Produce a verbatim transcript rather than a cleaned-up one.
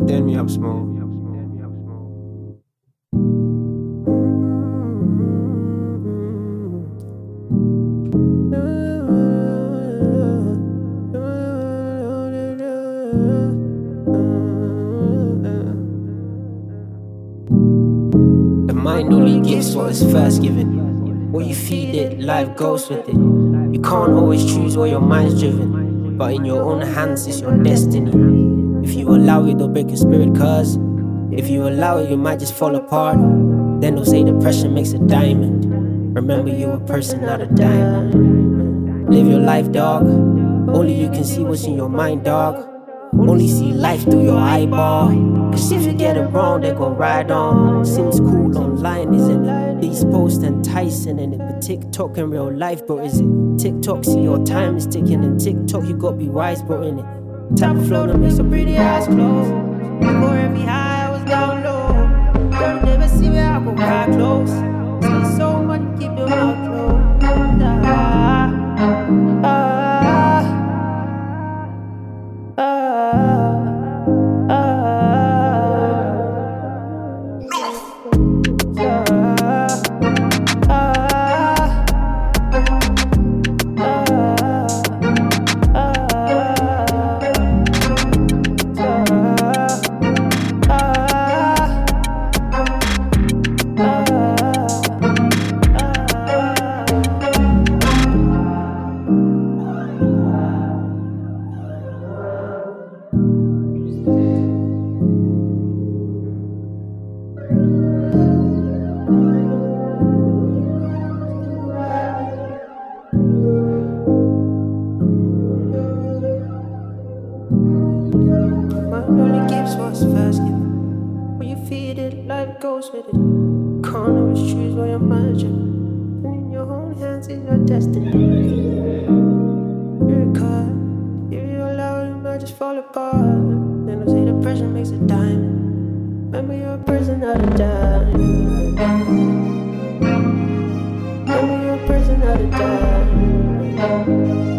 Turn me up small. The mind only gives what is first given. What you feed it, life goes with it. You can't always choose where your mind's driven, but in your own hands is your destiny. If you allow it, they'll break your spirit, cause if you allow it, you might just fall apart. Then they'll say depression makes a diamond. Remember, you're a person, not a diamond. Live your life, dog. Only you can see what's in your mind, dog. Only see life through your eyeball. Cause if you get it wrong, they gon' ride on. Seems cool online, isn't it? These posts enticing, and it but TikTok in real life, bro, is it? TikTok, see your time is ticking, and TikTok, you gotta be wise, bro, in it. Type of flow that makes your pretty eyes close. Before every high, I was down low. Girl, never see me, I go right close. See so much, keep your mouth closed. Ah, ah, ah, ah, what's first given. When you feed it, life goes with it. Can't always choose where your mind's driven, and in your own hands is your destiny. You're caught. If you allow it, you might just fall apart. Then they'll say depression makes a diamond. Remember, you're a person, not a diamond. Remember, you're a person, not a diamond.